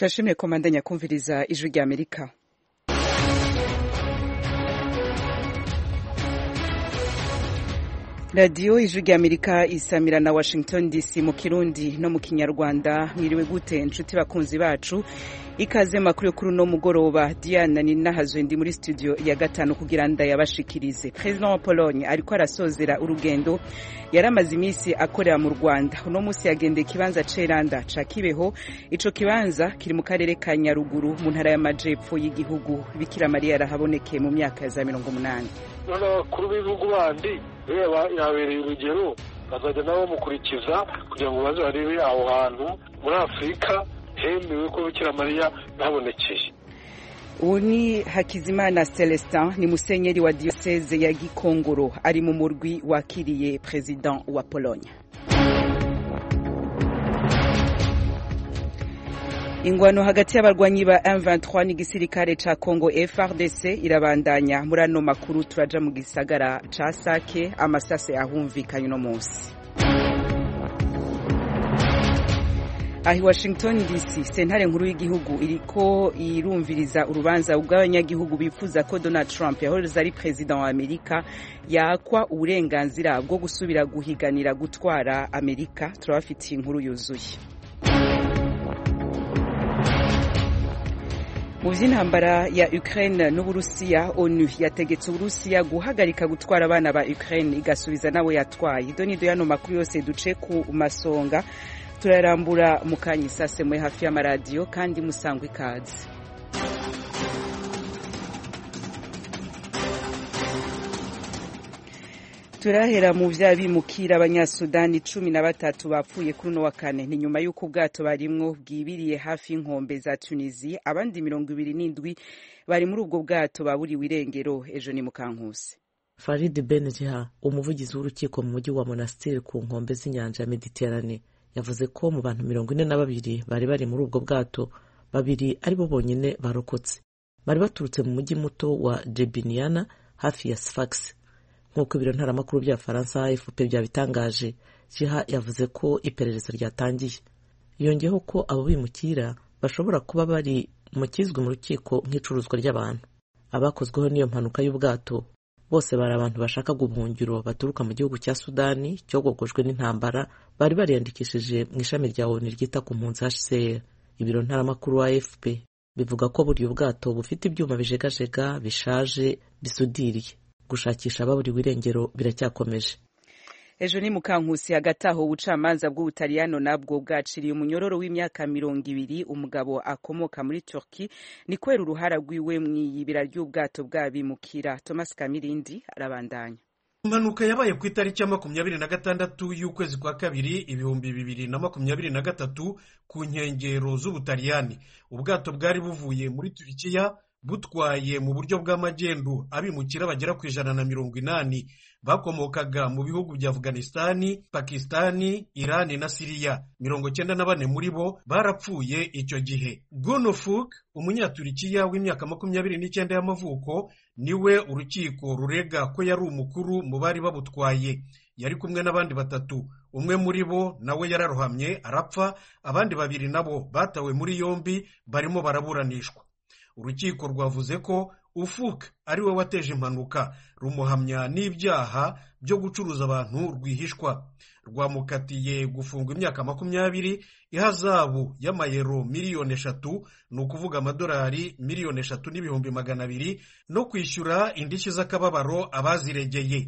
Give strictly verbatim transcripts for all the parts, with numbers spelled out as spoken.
turashimye komandanya kumviriza ijwi rya Amerika. Radio ijwi rya Amerika isamira na Washington D C mu Kirundi no mu Kinyarwanda. Mwiriwe gute inshuti bakunzi bacu, ikaze makuru kuri no mugoroba. Diana ni nahazwe ndi muri studio ya gatanu kugira nda yabashikirize. President wa Pologne ariko arasozera urugendo yaramaze imisi akorera mu Rwanda. Uno musi yagende kibanza ceranda ca Kibeho. Ico kibanza kiri mu karere ka Nyaruguru mu ntara y'amajepfo y'igihugu. Bikira Maria arahabonekeye mu myaka ya za mirongo umunani. Nona kuri bivugu bandi reba yabereye urugero bazajya nabo mukurikiza kugira ngo baze barebe aho hantu muri Afrika hemewe ko Bikira Maria nabonekeye. Uni Hakizimana Celestin ni musenyeri wa diocese ya Gikongoro ari mu murwi wakiriye president wa Pologne. Ingwano hagati y'abarwanyi ba M vingt-trois n'igisirikare ca Congo F A R D C irabandanya. Muri ano makuru turaja mu gisagara ca Sake amasase ahumvikanye no munsi. Ahi Washington D C sentare nkuru y'igihugu iriko irumviriza urubanza bw'abanyagihugu bifuza ko Donald Trump yahoze ari president wa Amerika yakwa uburenganzira bwo gusubira guhiganira gutwara Amerika. Turabafitiye inkuru yuzuye. Mu vy'intambara ya Ukraine n'Uburusiya, ONU yategetse Uburusiya guhagarika gutwara abana ba Ukraine igasubiza nabo yatwaye. Donido yano makuru yose duce ku masonga turarambura mu kanyisase mwe hafi y'amaradio kandi musangwe ikaze. Turahera mu vyabimukira abanyasudani cumi na batatu bapfuye kuri no wa kane ni nyuma y'uko ubwato barimwo bwibiriye hafi y'inkombe za Tunisia. Abandi mirongo ibiri n'indwi bari muri ubwo bwato baburiwe irengero. Ejo ni Mukankusi. Farid Benjiha, umuvugizi w'urukiko mu mujyi wa Monastir ku nkombe z'inyanja ya Mediterane, yavuze ko mu bantu mirongo ine na babiri bari bari muri ubwo bwato, babiri ari bo bonyene barokotse. Bari baturutse mu mujyi muto wa Jebiniana hafi ya Sfax. Nk'uko ibiro ntaramakuru bya Faransa A F P byabitangaje, Jiha yavuze ko iperereza ryatangiye. Yongeyeho ko abo bimukira bashobora kuba bari mu kizwe mu rukiko nk'icuruzwa ry'abantu. Abakozweho n'iyo mpanuka y'ubwato bose bari abantu bashaka guhungiro baturuka mu gihugu cya Sudani cyogogojwe n'intambara, bari bariyandikishije mu ishami rya ONU ryita ku mpunzi H C R. Ibiro ntaramakuru A F P bivuga ko buri ubwato bufite ibyuma bijegajega bishaje bisudiriye. Gushakisha ababuriwe irengero biracyakomeje. Ejo ni Mukankusi hagati aho ubucamanza bw'Ubutaliyano nabwo bwaciriye umunyororo w'imyaka mirongo ibiri umugabo akomoka muri Turkey ni kwera uruhara rwiwe mw'iyibira ry'ubwato bw'abimukira. Thomas Kamirindi arabandanya. Impanuka yabaye ku itariki ya makumyabiri na gatandatu y'ukwezi kwa kabiri ibihumbi bibiri na makumyabiri na gatatu ku nkengero z'Ubutaliyani. Ubwato bwari buvuye muri Turikiya butwaye mu buryo bw'amagendu abimukira bagera ku ijana na mirongo inani bakomokaga mu bihugu bya Afghanistan, Pakistan, Iran na Syria. mirongo cyenda na bane muri bo barapfuye icyo gihe. Gunofuk, umunyaturikiya w'imyaka makumyabiri n'icyenda y'amavuko, niwe urukiko rurega ko yari umukuru mu bari babutwaye. Yari kumwe n'abandi batatu, umwe muri bo nawe yararohamye arapfa, abandi babiri nabo batawe muri yombi barimo baraburanishwa. Urukiko rwavuze ko Ufuk ari we wateje impanuka, rumuhamya n'ibyaha byo gucuruza abantu rwihishwa. Rwamukatiye gufungwa imyaka makumyabiri, ihazabu y'amayero miliyoni eshatu, ni ukuvuga amadolari miliyoni eshatu n'ibihumbi magana abiri, no kwishyura indishyi z'akababaro abaziregeye.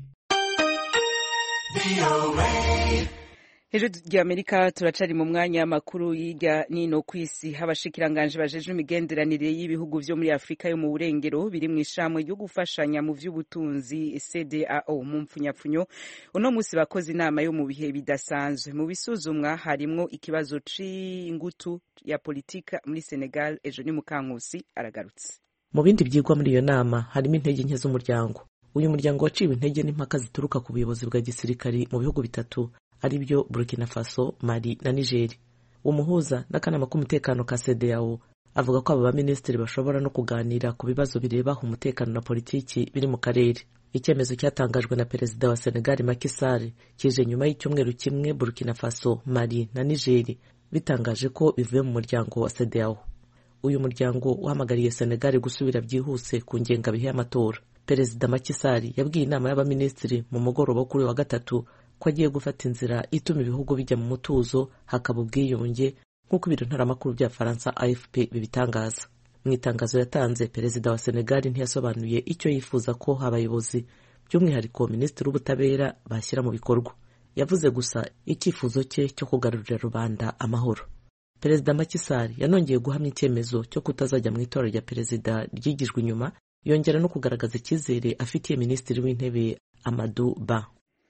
Ejo rya Amerika turacari mu mwanya makuru y'irya nino kwisi. Habashikiranganje bajeje imigenderanire y'ibihugu vyo muri Afrika yo mu burengero biri mu ishamwe ryo gufashanya mu vy'ubutunzi C D A O mu mpfunyapfunyo. Uno musi bakoze inama yo mu bihe bidasanzwe. Mu bisuzumwa harimwo ikibazo c'ingutu ya politika muri Senegal. Ejo ni Mukankusi aragarutse. Mu bindi byigwa muri iyo nama harimo intege nke z'umuryango. Uyu muryango waciwe intege n'impaka zituruka ku buyobozi bwa gisirikari mu bihugu bitatu ari byo Burkina Faso, Mali na Niger. Umuhuza n'akanama k'umutekano ka C D A O avuga ko aba baminisitiri bashobora no kuganira ku bibazo bireba umutekano na politiki biri mu karere. Icyemezo cyatangajwe na perezida wa Senegal Macky Sall kije nyuma y'icyumweru kimwe Burkina Faso, Mali na Niger bitangaje ko bivuye mu muryango wa C D A O. uyu muryango uhamagariye Senegal gusubira byihuse ku ngengabihe y'amatora. Perezida Macky Sall yabwiye inama y'abaminisitiri mu mugoroba kuri wa gatatu ko agiye gufata inzira ituma ibihugu bijya mu mutuzo hakaba ubwiyunge nk'uko ibiro ntaramakuru bya Faransa A F P bibitangaza. Mu itangazo yatanze, perezida wa Senegal ntiyasobanuye icyo yifuza ko abayobozi by'umwihariko minisitiri w'ubutabera bashyira mu bikorwa. Yavuze gusa icyifuzo cye cyo kugarurira rubanda amahoro. Perezida Macky Sall yanongeye guhamya icyemezo cyo kutazajya mu itora rya perezida ryigijwe inyuma, yongera no kugaragaza icyizere afitiye minisitiri w'intebe Amadou Ba.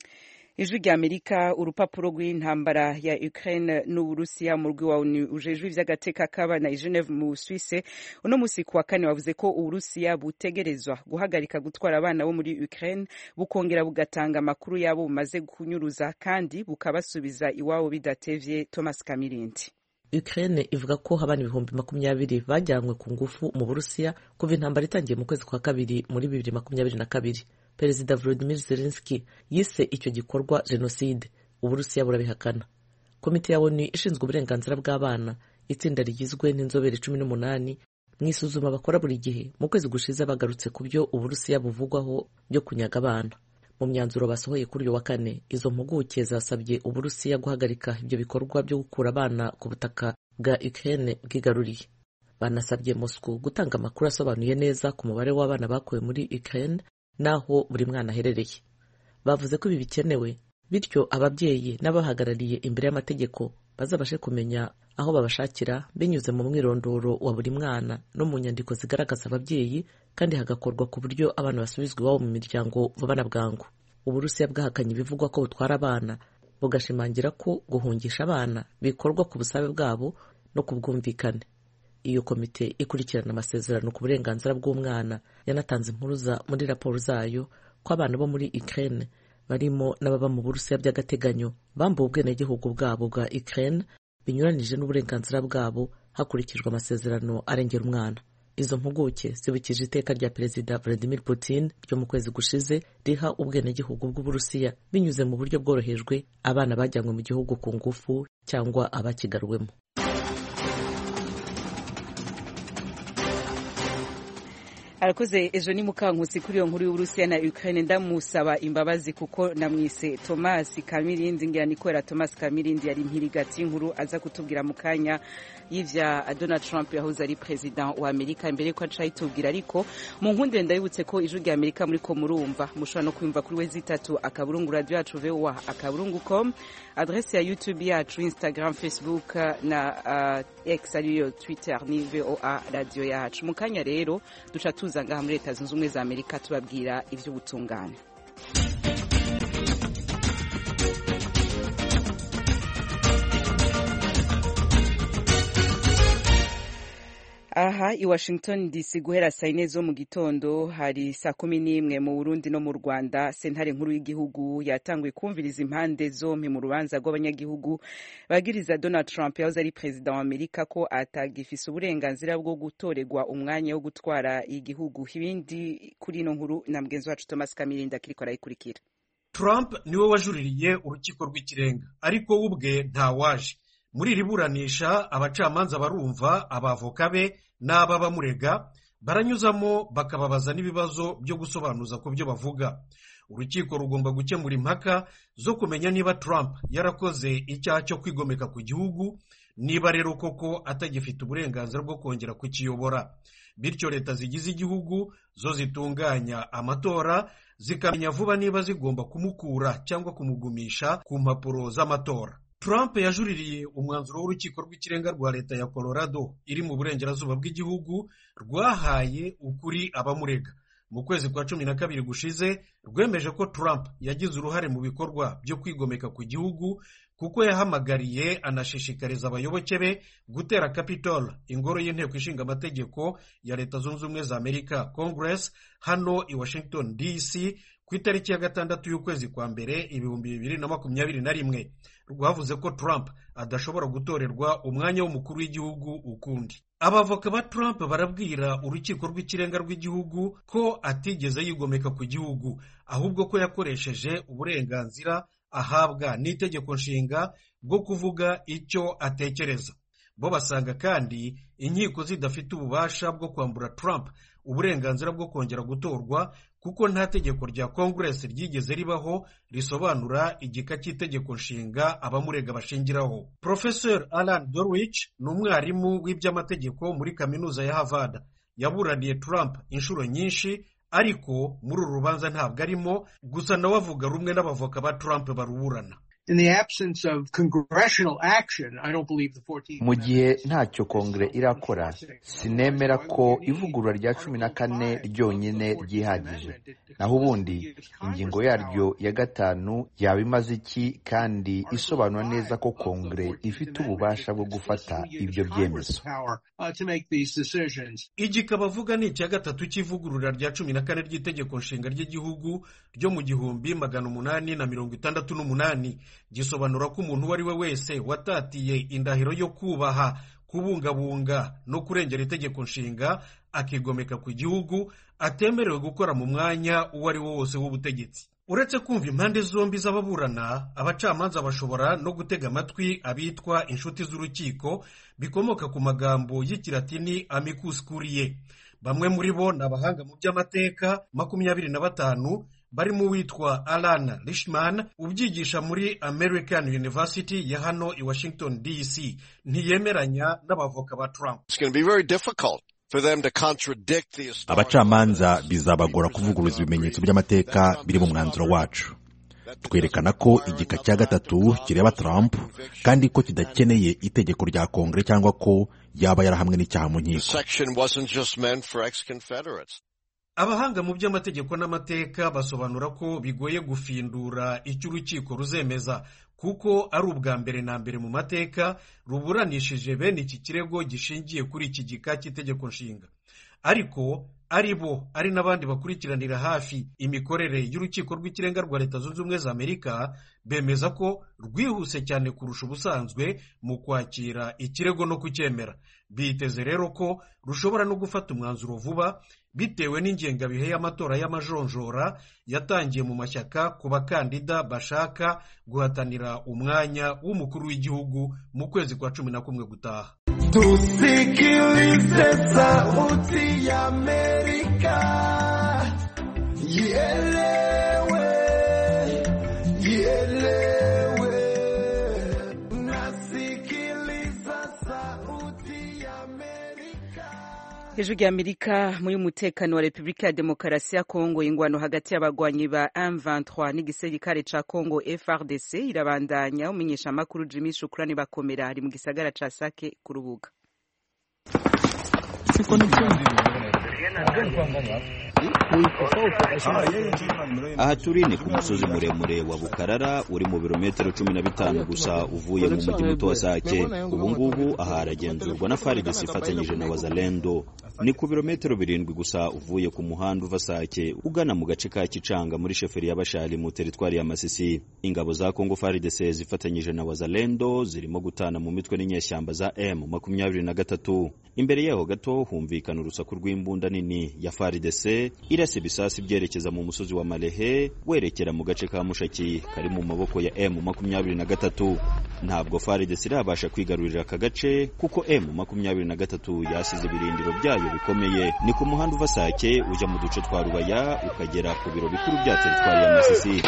Ijwi rya Amerika, urupapuro rw'intambara ya Ukraine n'Uburusiya mu rwi wa ONU ujejwe ivy'agateka k'abana i Geneve mu Suisse uno musi kuwa kane wavuze ko Uburusiya butegerezwa guhagarika gutwara abana bo muri Ukraine bukongera bugatanga amakuru yabo bumaze kunyuruza kandi bukabasubiza iwabo bidatevye. Thomas Kamirindi. Ukraine ivuga ko abana ibihumbi makumyabiri bajyanywe ku ngufu mu Burusiya kuva intambara itangiye mu kwezi kwa kabiri muri bibiri makumyabiri na kabiri. Perezida Volodymyr Zelensky yise icyo gikorwa jenoside. Uburusiya burabihakana. Komite ya ONU ishinzwe uburenganzira bw'abana, itsinda rigizwe n'inzobere cumi n'umunani, mu isuzuma bakora buri gihe mu kwezi gushize bagarutse ku byo Uburusiya buvugwaho byo kunyaga abana. Mu myanzuro basohoye kuri uyu wa kane, izo mpuguke zasabye Uburusiya guhagarika ibyo bikorwa byo gukura abana ku butaka bwa Ukraine bwigaruriye. Banasabye Moscow gutanga amakuru asobanuye neza ku mubare w'abana bakuwe muri Ukraine naho buri mwana aherereye. Bavuze ko ibi bikenewe, bityo ababyeyi n'abahagarariye imbere y'amategeko bazabashe kumenya aho babashakira binyuze mu mwirondoro wa buri mwana no mu nyandiko zigaragaza ababyeyi, kandi hagakorwa ku buryo abana basubizwa iwabo mu miryango vuba na bwangu. Uburusiya bwahakanye ibivugwa ko butwara abana, bugashimangira ko guhungisha abana bikorwa ku busabe bwabo no ku bwumvikane. Iyo komite ikurikirana amasezerano ku burenganzira bw'umwana yanatanze impuruza muri raporo zayo ko abana bo muri Ukraine barimo n'ababa mu Burusiya by'agateganyo bambuwe ubwenegihugu bwabo bwa Ukraine binyuranije n'uburenganzira bwabo hakurikijwe amasezerano arengera umwana. Izo mpuguke zibukije iteka rya Perezida Vladimir Putin ryo mu kwezi gushize riha ubwenegihugu bw'Uburusiya binyuze mu buryo bworohejwe abana bajyanywe mu gihugu ku ngufu cyangwa abakigaruwemo. Arakoze ejo ni Mukankusi kuri iyo nkuru y'Uburusiya na Ukraine. Ndamusaba imbabazi kuko namwise Thomas Kamirindi, ngira nikorera Thomas Kamirindi yari impirigati inkuru aza kutubwira mu kanya y'ivya Donald Trump yahoze ari president wa Amerika imbere ko aca yitubwira. Ariko mu nkunde ndabibutse ko ijwi rya Amerika muri ko murumva mushobora no kwimva kuri wezi itatu akaburungu radio yacu V O A akaburungu com, adresse ya YouTube yacu, Instagram, Facebook na uh, X ariyo Twitter ni V O A radio yacu. Mu kanya rero duca tuza ngaha muri Leta Zunze Ubumwe za Amerika tubabwira ivy'ubutungane. Aha i Washington D C guhera saa ine zo mu gitondo hari saa kumi n'imwe mu Burundi no mu Rwanda. Sentare nkuru y'igihugu yatanguye kumviriza impande zompi mu rubanza rw'abanyagihugu bagiriza Donald Trump yahoze ari president wa Amerika ko atagifise uburenganzira bwo gutorerwa umwanya wo gutwara igihugu. Ibindi kuri ino nkuru na mugenzi wacu Thomas Kamirinda kiriko arayikurikira. Trump niwe wajuririye urukiko rw'ikirenga, ariko ubwe ntawaje muri iri buranisha. Abacamanza barumva abavoka be n'aba bamurega, baranyuzamo bakababaza n'ibibazo byo gusobanuza ku byo bavuga. Urukiko rugomba gukemura impaka zo kumenya niba Trump yarakoze icyaha cyo kwigomeka ku gihugu, niba rero koko atagifite uburenganzira bwo kongera kukiyobora. Bityo leta zigize igihugu zo zitunganya amatora zikamenya vuba niba zigomba kumukura cyangwa kumugumisha ku mpapuro z'amatora. Trump yajuririye umwanzuro w'urukiko rw'ikirenga rwa leta ya Colorado iri mu burengerazuba bw'igihugu rwahaye ukuri abamurega. Mu kwezi kwa cumi na kabiri gushize rwemeje ko Trump yagize uruhare mu bikorwa byo kwigomeka ku gihugu kuko yahamagariye anashishikariza abayoboke be gutera Capitol, ingoro y'inteko ishinga amategeko ya Leta Zunze Ubumwe za Amerika, Congress, hano i Washington D C ku itariki ya gatandatu y'ukwezi kwa mbere ibihumbi bibiri na makumyabiri na rimwe. Rwavuze ko Trump adashobora gutorerwa umwanya w'umukuru w'igihugu ukundi. Abavoka ba Trump barabwira urukiko rw'ikirenga rw'igihugu ko atigeze yigomeka ku gihugu, ahubwo ko yakoresheje uburenganzira ahabwa n'itegeko nshinga bwo kuvuga icyo atekereza. bo basanga kandi inkiko zidafite ububasha bwo kwambura Trump uburenganzira bwo kongera gutorwa kuko nta tegeko rya Congress ryigeze ribaho risobanura igika cy'itegeko nshinga abamurega bashingiraho. Professor Alan Dorwich ni umwarimu w'iby'amategeko muri kaminuza ya Harvard. Yaburaniye Trump inshuro nyinshi ariko muri uru rubanza ntabwo arimo, gusa nawe avuga rumwe n'abavoka ba Trump baruburana. In the absence of congressional action, I don't believe the fourteenth. Mu gihe ntacyo kongere irakora, sinemera ko ivugurura rya cumi na kane ryonyine ryihagije. Naho ubundi ingingo yaryo ya gatanu yaba imaze iki kandi isobanura neza ko kongere ifite ububasha bwo gufata ibyo byemezo. Igika bavuga ni icya gatatu cy'ivugurura rya cumi na kane ry'itegeko nshinga ry'igihugu ryo mu gihumbi magana umunani na mirongo itandatu n'umunani. Gisobanura ko umuntu wari we wese watatiye indahiro yo kubaha, kubungabunga no kurengera itegeko nshinga akigomeka ku gihugu atemerewe gukora mu mwanya uwo ari wo wose w'ubutegetsi. Uretse kumva impande zombi z'ababurana, abacamanza bashobora no gutega amatwi abitwa inshuti z'urukiko bikomoka ku magambo y'ikilatini amicus curiae. Bamwe muri bo ni abahanga mu by'amateka makumyabiri na batanu barimo uwitwa Alan Lishman ubyigisha muri American University ya hano i Washington D C. Ntiyemeranya n'abavoka ba Trump. Abacamanza bizabagora kuvuguruza ibimenyetso by'amateka biri mu mwanzuro wacu. Twerekana ko igika cya gatatu kireba Trump kandi ko kidakeneye itegeko rya Kongere cyangwa ko yaba yarahamwe n'icyaha mu nkiko. Abahanga mu by'amategeko n'amateka basobanura ko bigoye gufindura icyo urukiko ruzemeza kuko ari ubwa mbere na mbere mu mateka ruburanishije bene iki kirego gishingiye kuri iki gika cy'itegeko nshinga. Ariko ari bo ari n'abandi bakurikiranira hafi imikorere y'urukiko rw'ikirenga rwa Leta Zunze Ubumwe za Amerika bemeza ko rwihuse cyane kurusha ubusanzwe mu kwakira ikirego no kucyemera. Biteze rero ko rushobora no gufata umwanzuro vuba bitewe n'ingengabihe y'amatora y'amajonjora yatangiye mu mashyaka ku bakandida bashaka guhatanira umwanya w'umukuru w'igihugu mu kwezi kwa cumi na kumwe gutaha. Tusikilize sauti ya Amerika, ielewe, ielewe, nasikiliza sauti ya Amerika. Hejuru ya Amerika muri umutekano wa Republika ya Demokarasi ya Kongo, ingwano hagati y'abagwanyi ba M vingt-trois n'igisirikare ca Kongo F A R D C irabandanya. Umenyesha makuru Jimmy Shukrani bakomera ari mu gisagara ca Sake ku rubuga. Aha turi ni ku musozi muremure wa Bukarara uri mu birometero cumi na bitanu gusa uvuye mu mujyi muto wa Sake. Ubu ngubu aha haragenzurwa na F A R D C ifatanyije na Wazalendo. Ni ku birometero birindwi gusa uvuye ku muhanda uva Sake ugana mu gace ka Kicanga muri sheferi y'Abashali mu teritwari ya Masisi. Ingabo za Kongo F A R D C zifatanyije na Wazalendo zirimo gutana mu mitwe n'inyeshyamba za M makumyabiri na gatatu. Imbere yaho gato humvikana urusaku rw'imbunda nini ya F A R D C irase bisasi byerekeza mu musozi wa Malehe werekera mu gace ka Mushaki kari mu maboko ya M makumyabiri na gatatu. Ntabwo F A R D C irabasha kwigarurira aka gace kuko M makumyabiri na gatatu yasize ibirindiro byayo bikomeye. Ni ku muhanda uva Sake ujya mu duce twa Rubaya ukagera ku biro bikuru bya teritwari ya Masisi.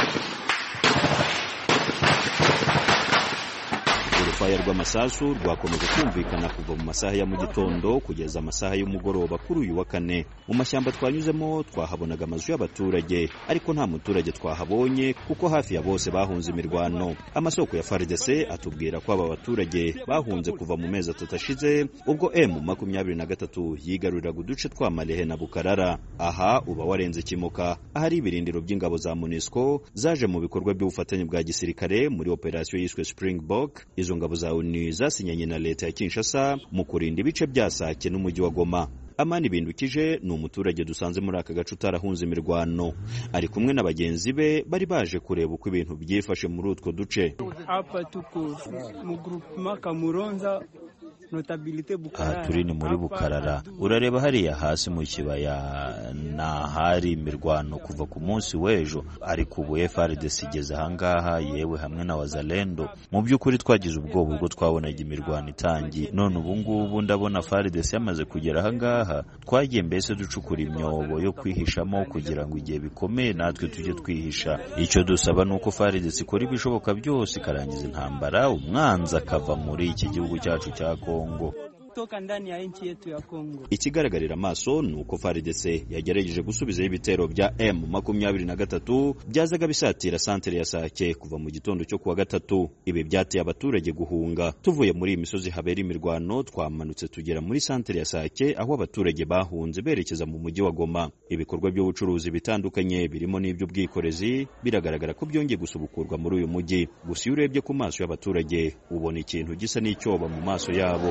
Urufaya rw'amasasu rwakomeje kumvikana kuva mu masaha ya mu gitondo kugeza amasaha y'umugoroba kuri uyu wa kane. Mu mashyamba twanyuzemo twahabonaga amazu y'abaturage ariko nta muturage twahabonye kuko hafi ya bose bahunze imirwano. Amasoko ya F A R D C atubwira ko aba baturage bahunze kuva mu mezi atatu ashize ubwo M makumyabiri na gatatu yigaruriraga uduce twa Malehe na Bukarara. Aha uba warenze Kimoka ahari ibirindiro by'ingabo za MONUSCO zaje mu bikorwa by'ubufatanye bwa gisirikare muri operasiyo yiswe Springbok. Izo ngabo za O N U zasinyanye na leta ya Kinshasa mu kurinda ibice bya Sake n'umujyi wa Goma. Amani Bindukije ni umuturage dusanze muri aka gace utarahunze imirwano. Ari kumwe na bagenzi be bari baje kureba uko ibintu byifashe muri utwo duce. Hapa tuko mu groupement Kamuronza aha turi ni muri Bukarara, urareba hariya hasi mu kibaya n'ahari imirwano kuva ku munsi w'ejo, ariko ubu F A R D C igeze ahangaha yewe hamwe na Wazalendo. Mu by'ukuri twagize ubwoba ubwo twabonaga imirwano itangiye, none ubu ngubu ndabona F A R D C yamaze kugera ahangaha. Twagiye mbese ducukura imyobo yo kwihishamo kugira ngo igihe bikomeye natwe tujye twihisha. Icyo dusaba ni uko F A R D C ikora ibishoboka byose ikarangiza intambara, umwanzi akava muri iki gihugu cyacu cya Kongo. Ikigaragarira amaso ni uko F A R D C yagerageje gusubizaho ibitero bya M makumyabiri na gatatu byazaga bisatira santere ya Sake kuva mu gitondo cyo kuwa gatatu. Ibi byateye abaturage guhunga. Tuvuye muri iyi misozi habera imirwano, twamanutse tugera muri santere ya Sake aho abaturage bahunze berekeza mu mujyi wa Goma. Ibikorwa by'ubucuruzi bitandukanye birimo n'iby'ubwikorezi biragaragara ko byongeye gusubukurwa muri uyu mujyi. Gusa iyo urebye ku maso y'abaturage ubona ikintu gisa n'icyoba mu maso yabo.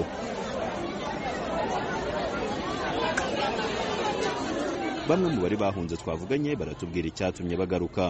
Bamwe mu bari bahunze twavuganye baratubwira icyatumye bagaruka.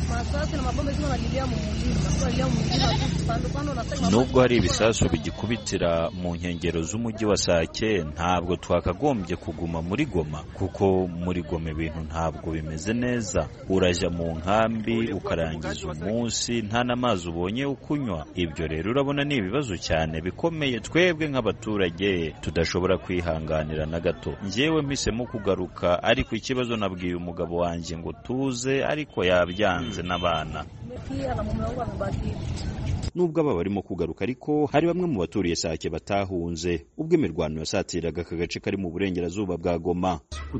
Nubwo hari ibisasu bigikubitira mu nkengero z'umujyi wa Sake, ntabwo twakagombye kuguma muri Goma, kuko muri Goma ibintu ntabwo bimeze neza. Urajya mu nkambi ukarangiza umunsi nta n'amazi ubonye ukunywa. Ibyo rero urabona ni ibibazo cyane bikomeye twebwe nk'abaturage tudashobora kwihanganira na gato. Njyewe mpisemo kugaruka, ariko ikibazo nabwiye umugabo wanjye ngo tuze, ariko yabyanze n'abana. Nubwo aba barimo kugaruka, ariko hari bamwe mu baturiye Sake batahunze ubwo imirwano yasatiraga aka gace kari mu burengerazuba bwa Goma.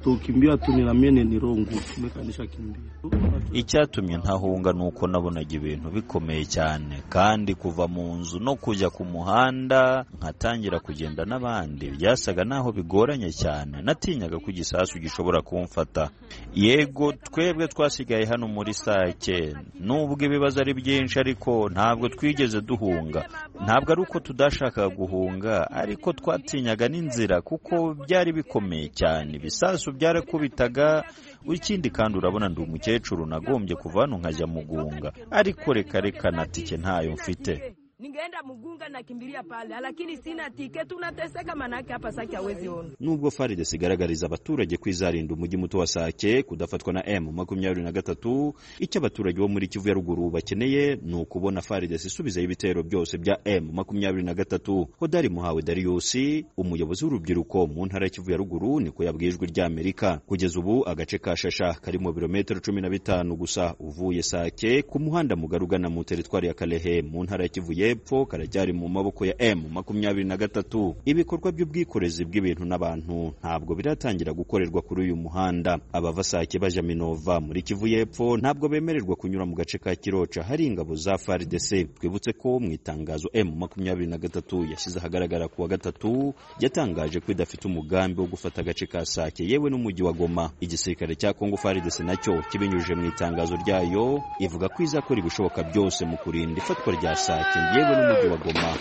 Icyatumye ntahunga nuko nabonaga ibintu bikomeye cyane, kandi kuva mu nzu no kujya ku muhanda nkatangira kugenda n'abandi byasaga naho bigoranye cyane. Natinyaga ko igisasu gishobora kumfata. Yego twebwe twasigaye hano muri Sake, nubwo ibibazo ari byinshi, ariko ntabwo twigeze duhunga. Ntabwo ari uko tudashaka guhunga, ariko twatinyaga n'inzira kuko byari bikomeye cyane. Ibisasu byarakubitaga. Ikindi kandi urabona ndi umukecuru, nagombye kuva hano nkajya Mugunga, ariko reka reka na tike ntayo mfite. Ningeenda Mugunga na kimbilia pale, lakini sina tike, tunateseka manake hapa Sake hawezi ona. Nubwo F A R D C igaragariza abaturage kwizarinda umujyi muto wa Sake kudafatwa na M makumyabiri na gatatu, icyo abaturage bo muri Kivu ya ruguru bakeneye ni ukubona F A R D C isubiza ibitero byose bya M makumyabiri na gatatu. Hodari Muhawe Darius, umuyobozi w'urubyiruko mu ntara ya Kivu ya ruguru, niko yabwijwe rya Amerika. Kugeza ubu agace ka Shasha kari mu birometero cumi na bitanu gusa uvuye Sake, ku muhanda mugarugana mu teritwari ya Kalehe mu ntara ya Kivu y'Epfo, karajyari mu maboko ya M makumyabiri na gatatu. Ibikorwa by'ubwikorezi bw'ibintu n'abantu ntabwo biratangira gukorerwa kuri uyu muhanda. Abava Sake baja Minova muri Kivu y'Epfo ntabwo bemererwa kunyura mu gace ka Kiroca hari ingabo za F A R D C. Twibutse ko mu itangazo M makumyabiri na gatatu yashyize ahagaragara kuwa gatatu yatangaje ko idafite umugambi wo gufata agace ka Sake yewe n'umujyi wa Goma. Igisirikare cya Kongo F A R D C nacyo kibinyujije mu itangazo ryayo ivuga ko izakora ibishoboka byose mu kurinda ifatwa rya Sake yewe n'umujyi wa Goma.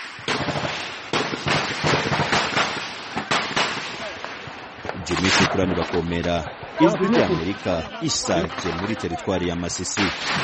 Jimmy Shukrani Bakomera, Ijwi ry'Amerika, Isake muri teritwari ya Masisi.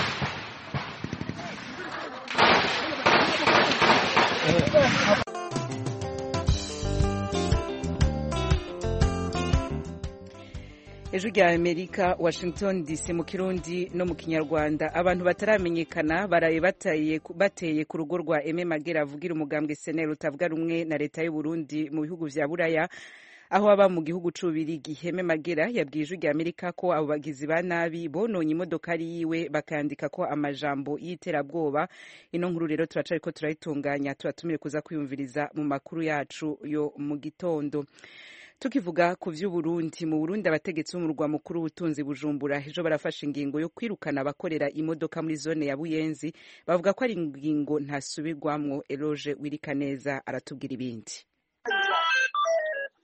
Ijwi rya Amerika, Washington D C mu Kirundi no mu Kinyarwanda. Abantu bataramenyekana baraye bateye bateye ku rugo rwa Aime Magera avugira umugambwe S N L utavuga rumwe na leta y'u Burundi mu bihugu vya Buraya, aho aba mu gihugu c'Ububirigi. Aime Magera yabwiye Ijwi rya Amerika ko abo bagizi ba nabi bononye imodoka yiwe bakandika ko amajambo y'iterabwoba. Ino nkuru rero turacariko turayitunganya, turatumire kuza kwiyumviriza mu makuru yacu yo mu gitondo. Tukivuga ku vy'Uburundi, mu Burundi abategetsi b'umurwa mukuru w'ubutunzi Bujumbura ejo barafashe ingingo yo kwirukana abakorera imodoka muri zone ya Buyenzi. Bavuga ko ari ingingo ntasubirwamwo. Eloge Wirikaneza aratubwira ibindi.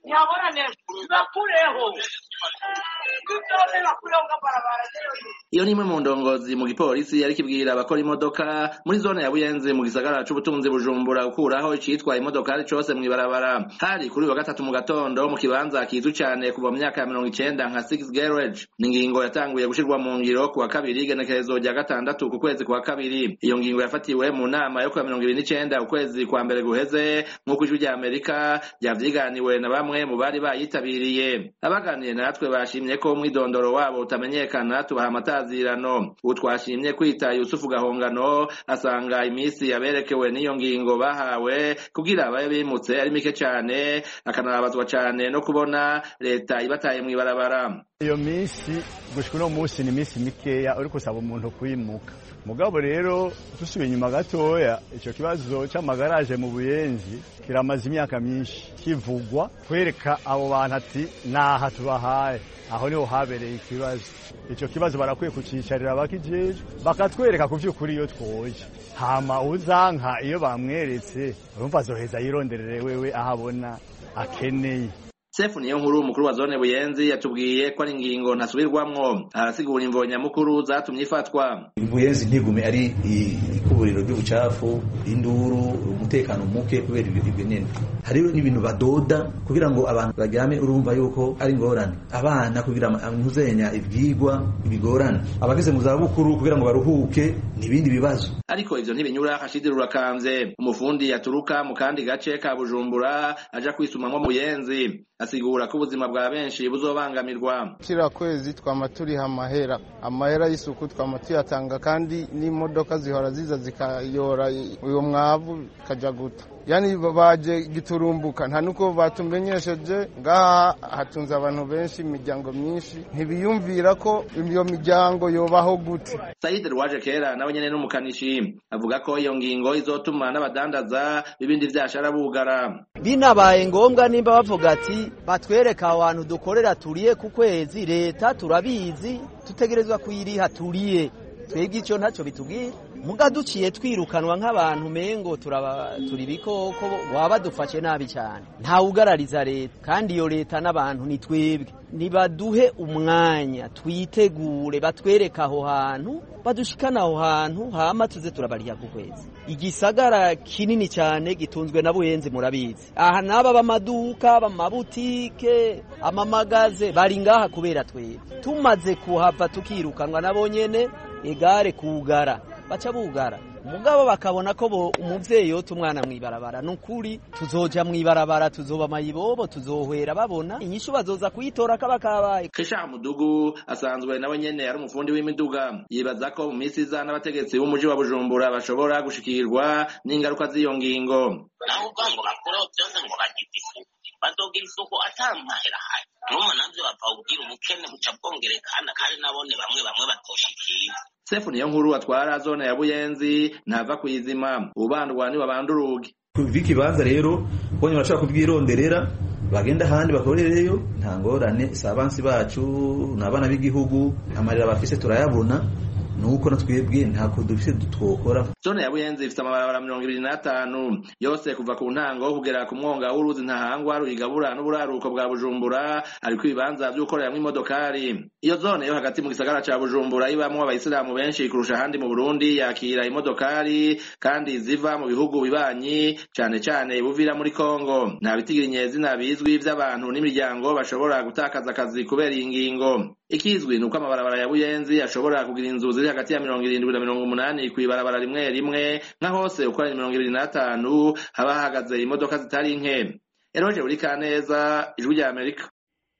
iyo ni imwe mu ndongozi mu gipolisi yari kibwira abakora imodoka muri zone ya Buyenzi mu gisagara c'ubutunzi Bujumbura ukuraho icitwa imodokari cose mw'ibarabara. Hari kuri wa gatatu mu gatondo mu kibanza kizwi cyane kuva mu myaka ya mirongo icenda nka Six Garage. Ni ngingo yatanguye gushirwa mu ngiro ku wa kabiri igenekerezo rya gatandatu ku kwezi kwa kabiri. Iyo ngingo yafatiwe mu nama yo ku wa mirongo ibiri n'icenda ukwezi kwa mbere guheze nk'uko ijwi rya Amerika ryavyiganiwe na bamwe mu bari bayitabiriye. Abaganiye natwe bashimye ko umwidondoro wabo utamenyekana tubaha amatazirano. Utwashimye kwita Yusufu Gahongano asanga imisi yaberekewe n'iyo ngingo bahawe kugira abaye bimutse ari mike cyane, akanabazwa cyane no kubona leta ibataye mw'ibarabara. Iyo misi gushika no musi ni misi mikeya uri kusaba umuntu kwimuka. Mugabo rero dusubiye inyuma gatoya ico kibazo c'amagaraje mu Buyenzi kiramaze imyaka myinshi kivugwa kwereka abo bantu ati naha tubahaye, aho niho habereye ikibazo. Ico kibazo barakwiye kucicarira abakijeje bakatwereka ku vy'ukuri iyo twoje, hama uzanka iyo bamweretse urumva azoheza yironderere wewe ahabona akeneye. Sefu niyo nkuru umukuru wa zone Buyenzi yatubwiye ko ari ingingo ntasubirwamwo, arasigura imvo nyamukuru zatumye ifatwa. Buyenzi ntigume ari ikuburiro ry'ubucafu, induru, umutekano muke kubera ibyo nyene. Hari n'ibintu badoda kugira ngo abantu baryame, urumva yuko ari ngorane. Abana kugira ntuzenya ivyigwa ibigorana, abageze mu zabukuru kugira ngo baruhuke nibindi bibazo. Ariko ivyo ntibinyura Hashidi Rurakanze, umufundi yaturuka mu kandi gace ka Bujumbura aja kwisumamwo Buyenzi. Asigura ko ubuzima bwa benshi buzobangamirwa. Kira kwezi twama turiha amahera amahera y'isuku twama tuyatanga, kandi n'imodoka zihora ziza zikayora uyo mwavu kaja guta. Yani baje giturumbuka nta nuko batumenyesheje ngaha hatunze abantu benshi, imiryango myinshi ntibiyumvira ko iyo miryango yobaho gute. Said Rwaje Kera nawe nyene n'umukanishi avuga ko iyo ngingo izotuma n'abadandaza bibindi vyashara bugara. Binabaye ngombwa nimba bavuga ati batwereka abantu dukorera turiye ku kwezi, leta turabizi tutegerezwa kuyiriha turiye, twebwe ico ntaco bitubwira. Muga duciye twirukanwa nk'abantu mengo turaba turi bikoko waba dufashe nabi cyane. Nta ugarariza leta, kandi iyo leta n'abantu ni twebwe. Nibaduhe umwanya twitegure, batwereka aho hantu, badushikana aho hantu, hama tuze turabariya ku kwezi. Igisagara kinini cyane gitunzwe na Buyenzi murabizi. Aha naba bamaduka, bamabutike, amamagaze bari ngaha kubera twebwe. Tumaze kuhava tukirukanwa nabo nyene egare kugara baca bugara. Mugabo bakabona ko bo umuvyeyi yo tumwana mwibarabara nukuri tuzoja mwibarabara, tuzoba mayibobo, tuzohwera babona inyishu bazoza kuyitora kabakabaye. Kesha Mudugu asanzwe nawe nyene yari umufundi w'imiduga, yibaza ko mu misi za n'abategetsi b'umuji wa Bujumbura bashobora gushikirwa n'ingaruka z'iyo ngingo. Naho ubango bakora byose ngo bagitifu badogira isuku atamahera hayi numa navyo bapawugira umukene buca bwongerekana, kandi nabone bamwe bamwe batoshikira. Sefu niyo nkuru atwara zone ya Buyenzi ntava kuyizima, ubandwa ni wabandurugi. Viki baza rero bonye bashaka kubwironderera bagenda handi bakorereyo nta ngorane, sabansi bacu n'abana b'igihugu amarira bafise turayabona, nuko natwebwe ntako dufise dutwokora. Zone ya Buyenzi ifite amabarabara mirongo ibiri n'atanu yose kuva ku ntango kugera ku mwonga w'uruzi Ntahangwa ruyigabura n'uburaruko bwa Bujumbura, ariko ibibanza by'ukorera mw'imodokari. Iyo zone yo hagati mu gisagara ca Bujumbura ibamwo abayisilamu benshi kurusha handi mu Burundi, yakira imodokari kandi ziva mu bihugu bibanyi, cane cane buvira muri Kongo. Nta bitigiriye zina bizwi vy'abantu n'imiryango bashobora gutakaza akazi kubera iyi ngingo. Ikizwi nuko amabarabara ya Buyenzi ashobora kugira inzu ziri hagati ya mirongo irindwi na mirongo umunani kw'ibarabara rimwe rimwe, nka hose uko ari mirongo ibiri n'atanu haba hahagaze imodoka zitari nke. Eroje uri Kaneza, Ijwi rya Amerika.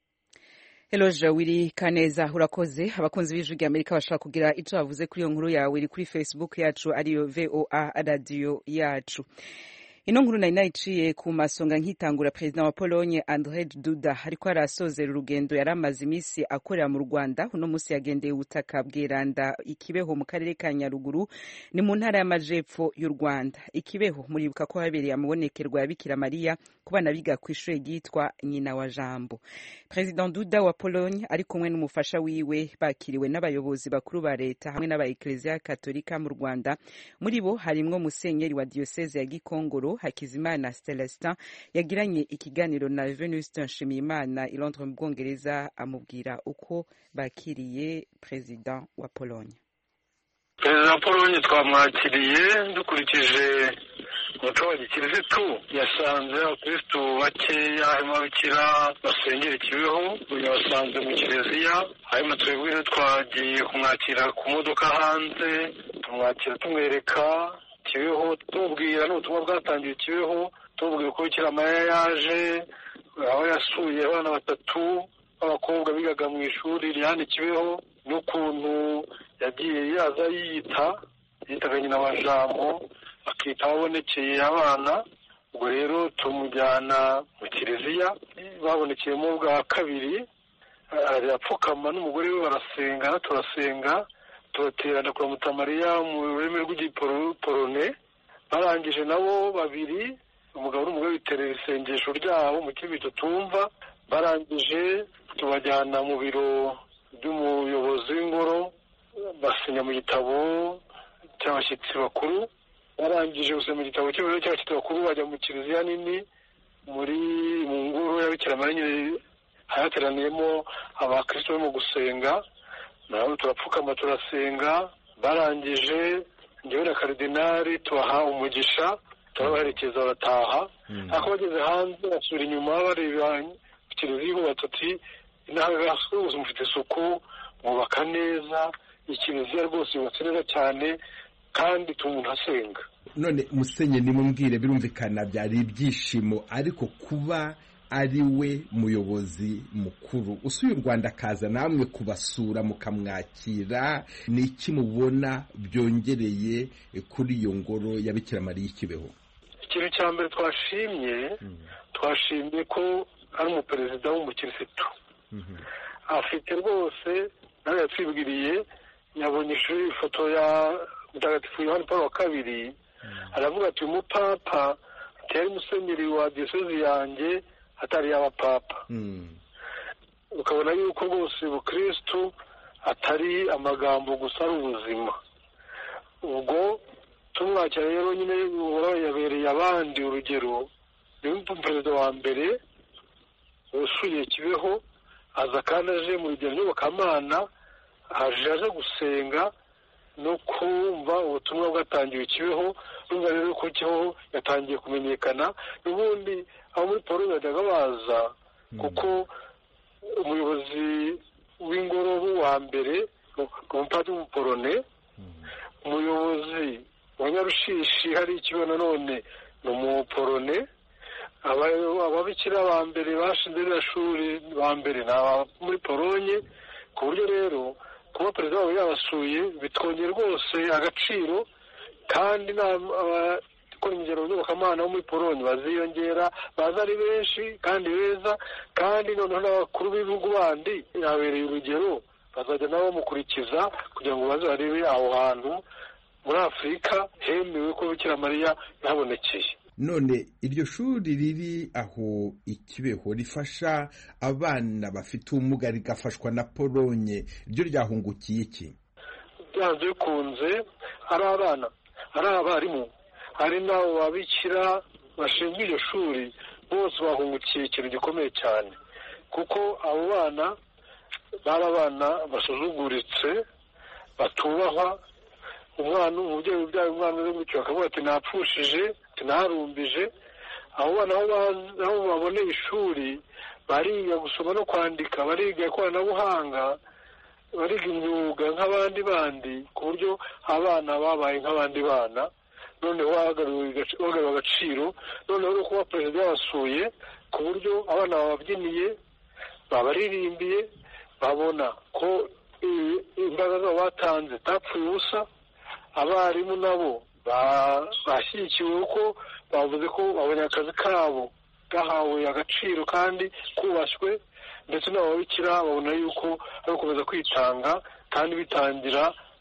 Eloge wiri Kaneza urakoze. Abakunzi b'Ijwi rya Amerika bashaka kugira ico bavuze kuri iyo nkuru yawe iri kuri Facebook yacu ariyo V O A radio yacu. Ino nkuru nari nayiciye ku masonga nkitangura. President wa Pologne Andrzej Duda ariko arasozera urugendo yaramaze imisi akorera mu Rwanda. Uno musi yagendeye ubutaka bw'Iranda Ikibeho mu karere ka Nyaruguru, ni mu ntara y'amajepfo y'u Rwanda. Ikibeho muribuka ko habereye amubonekerwa ya Bikira Mariya ku bana biga ku ishuri ryitwa Nyina wa Jambo. President Duda wa Pologne ari kumwe n'umufasha wiwe bakiriwe n'abayobozi bakuru ba leta hamwe n'aba Ecclesia Katolika mu Rwanda. Muri bo harimwo musenyeri wa diocese ya Gikongoro Hakizimana Celestin yagiranye ikiganiro na Venuste Nshimiyimana i Londres mu Bwongereza amubwira uko bakiriye President wa Pologne. Perezida wa Pologne twamwakiriye dukurikije umuco wa gikirisitu, yasanze abakristu bakeya harimo ababikira basengera Kibeho, yabasanze mu kiliziya, hanyuma twebwe twagiye kumwakira ku modoka hanze, tumwakira tumwereka Kibeho, tumubwira n'ubutumwa bwatangiye Kibeho, tumubwira uko Bikira Mariya yaje, aho yasuye abana batatu b'abakobwa bigaga mu ishuri rihana Kibeho, n'ukuntu yagiye yaza yiyita yitaga Nyina wa Jambo akita ababonekeye abana. Ubwo rero tumujyana mu kiliziya, babonekeyemo bwa kabiri arapfukama n'umugore we barasenga, turasenga turaterana kuramutsa Mariya mu rurimi rw'Igiporone. Barangije nabo babiri, umugabo n'umugore biterera isengesho ryabo mu kibi tutumva. Barangije tubajyana mu biro by'umuyobozi w'ingoro, basinya mu gitabo cy'abashyitsi bakuru. Barangije gusinya mu gitabo cy'ibiro cy'abashyitsi bakuru bajya mu kiliziya nini muri mu ngoro ya Bikira Mariya hateraniyemo abakristo barimo gusenga, naho turapfukama turasenga. Barangije njyewe na karidinali tubaha umugisha, turabaherekeza barataha. Ariko bageze hanze basubira inyuma bareba kiliziya batuti inaha rwose mufite isuku, mwubaka neza, ikiliziya rwose yubatse neza cyane kandi tumuntu asenga. None musenye nimumbwire, birumvikana byari ibyishimo, ariko kuba ari we muyobozi mukuru usuye u Rwanda akaza namwe kubasura mukamwakira, ni iki mubona byongereye kuri iyo ngoro ya Bikira Mariya i Kibeho? Ikintu cya mbere twashimye, twashimye ko ari umuperezida w'umukirisitu. Afite rwose, nawe yatwibwiriye, yabonye ifoto ya Mutagatifu Yohani Paulo wa kabiri, aravuga ati umupapa atari musenyeri wa diocese yanjye atari y'abapapa. Ukabona yuko rwose ubukristu atari amagambo gusa ari ubuzima. Ubwo tumwakira rero nyine yabereye abandi urugero, ni perezida wa mbere usuye Kibeho, aza kandi aje mu rugendo nyobokamana, aje aje gusenga no kumva ubutumwa bwatangiwe Kibeho. Urumva rero ko Kibeho yatangiye kumenyekana. N'ubundi aho muri Pologne bajyaga baza, kuko umuyobozi w'ingoro wa mbere umupadiri w'umupolone, umuyobozi wa Nyarushishi hari Kibeho nanone ni umupolone, ababikira ba mbere bashinze iriya shuri ba mbere ni aba muri Pologne. Ku buryo rero kuba perezida wabo yabasuye bitwongera rwose agaciro, kandi abakora ingero nyobokamana bo muri Pologne baziyongera, baza ari benshi kandi beza, kandi noneho n'abakuru b'ibihugu bandi yabereye urugero, bazajya nabo bamukurikiza kugira ngo baze barebe aho hantu muri Afurika hemewe ko Bikira Mariya yahabonekeye. None iryo shuri riri aho i Kibeho rifasha abana bafite ubumuga, rigafashwa na Pologne, ryo ryahungukiye iki? Byanze bikunze ari abana, ari abarimu, hari n'abo babikira bashinzwe iryo shuri, bose bahungukiye ikintu gikomeye cyane, kuko abo bana bari abana basuzuguritse, batubahwa. Umwana umubyeyi ubyaye umwana uri gutyo akavuga ati napfushije, narumbije. Abo bana aho baboneye ishuri bariga gusoma no kwandika, bariga ikoranabuhanga, bariga imyuga nk'abandi bandi, ku buryo abana babaye nk'abandi bana, noneho bagariwe agaciro. Noneho no kuba perezida yabasuye, ku buryo abana bababyiniye, babaririmbiye, babona ko imbaraga zabo batanze tapfuye ubusa. Abarimu nabo bashyigikiwe ko bavuze ko babonye akazi kabo gahawe agaciro kandi kubashywe, ndetse n'ababikira babona yuko ari gukomeza kwitanga kandi bitangira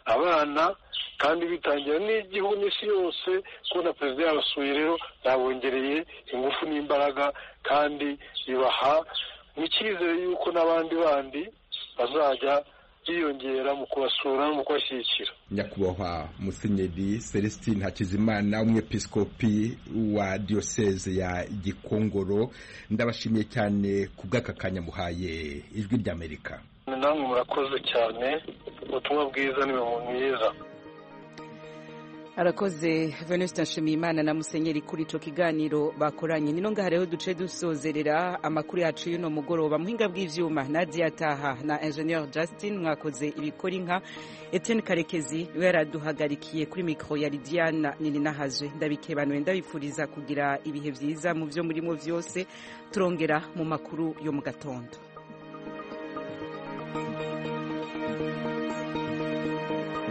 abana kandi bitangira n'igihugu n'isi yose kubona perezida yabasuye rero yabongereye ingufu n'imbaraga kandi bibaha n'icyizere yuko n'abandi bandi bazajya biyongera mu kubasura no mu kubashyigikira. Nyakubahwa Musenyeri Celestine Hakizimana, umwepiskopi wa diyoseze ya Gikongoro, ndabashimiye cyane ku bw'aka kanya muhaye Ijwi ry'Amerika. Namwe murakoze cyane, ubutumwa bwiza ni mwiza. Arakoze Venuste Nshimiyimana na Musenyeri kuri ico kiganiro bakoranye. Nino ngaha rero duce dusozerera amakuru yacu y'uno mugoroba. Muhinga bw'ivyuma Nadia Taha na Engineer Justin mwakoze ibikora inka. Etienne Karekezi we yaraduhagarikiye kuri micro ya Lidiana Nininahazwe. Ndabikebanuye ndabifuriza kugira ibihe vyiza mu vyo murimo vyose. Turongera mu makuru yo mu gatondo.